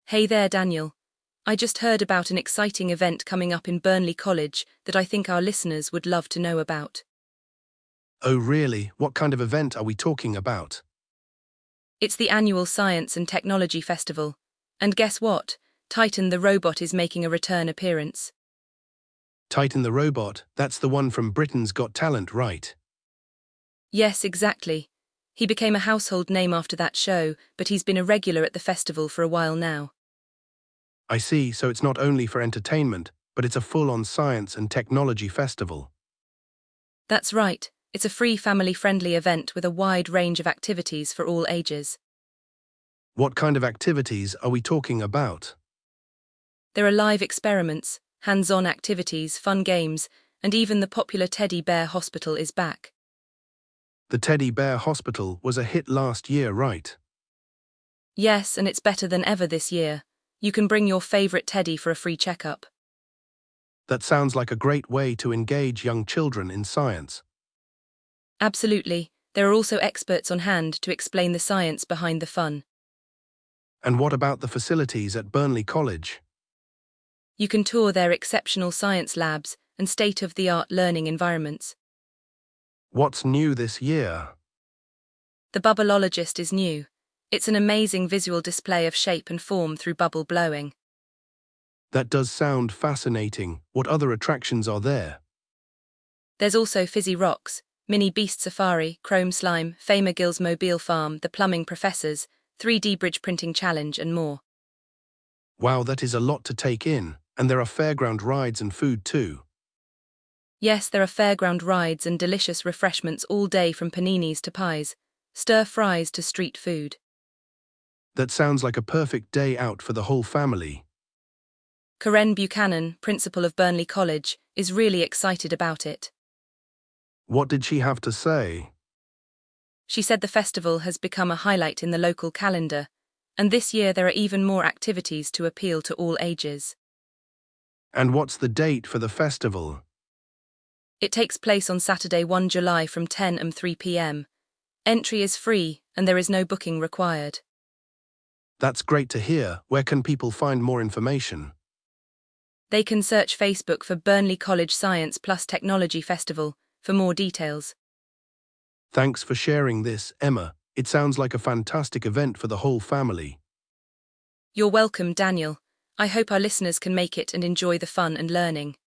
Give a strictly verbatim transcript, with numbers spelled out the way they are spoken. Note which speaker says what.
Speaker 1: Hey there, Daniel. I just heard about an exciting event coming up in Burnley College that I think our listeners would love to know about.
Speaker 2: Oh really? What kind of event are we talking about?
Speaker 1: It's the annual Science and Technology Festival. And guess what? Titan the robot is making a return appearance.
Speaker 2: Titan the Robot, that's the one from Britain's Got Talent, right?
Speaker 1: Yes, exactly. He became a household name after that show, but he's been a regular at the festival for a while now.
Speaker 2: I see, so it's not only for entertainment, but it's a full-on science and technology festival.
Speaker 1: That's right. It's a free family-friendly event with a wide range of activities for all ages.
Speaker 2: What kind of activities are we talking about?
Speaker 1: There are live experiments, hands-on activities, fun games, and even the popular Teddy Bear Hospital is back.
Speaker 2: The Teddy Bear Hospital was a hit last year, right?
Speaker 1: Yes, and it's better than ever this year. You can bring your favorite teddy for a free checkup.
Speaker 2: That sounds like a great way to engage young children in science.
Speaker 1: Absolutely. There are also experts on hand to explain the science behind the fun.
Speaker 2: And what about the facilities at Burnley College?
Speaker 1: You can tour their exceptional science labs and state-of-the-art learning environments.
Speaker 2: What's new this year?
Speaker 1: The Bubbleologist is new. It's an amazing visual display of shape and form through bubble blowing.
Speaker 2: That does sound fascinating. What other attractions are there?
Speaker 1: There's also Fizzy Rocks, Mini Beast Safari, Chrome Slime, Famagill's Mobile Farm, The Plumbing Professors, three D Bridge Printing Challenge and more.
Speaker 2: Wow, that is a lot to take in, and there are fairground rides and food too.
Speaker 1: Yes, there are fairground rides and delicious refreshments all day from paninis to pies, stir fries to street food.
Speaker 2: That sounds like a perfect day out for the whole family.
Speaker 1: Karen Buchanan, principal of Burnley College, is really excited about it.
Speaker 2: What did she have to say?
Speaker 1: She said the festival has become a highlight in the local calendar, and this year there are even more activities to appeal to all ages.
Speaker 2: And what's the date for the festival?
Speaker 1: It takes place on Saturday, the first of July from ten a m to three p m Entry is free, and there is no booking required.
Speaker 2: That's great to hear. Where can people find more information?
Speaker 1: They can search Facebook for Burnley College Science plus Technology Festival for more details.
Speaker 2: Thanks for sharing this, Emma. It sounds like a fantastic event for the whole family.
Speaker 1: You're welcome, Daniel. I hope our listeners can make it and enjoy the fun and learning.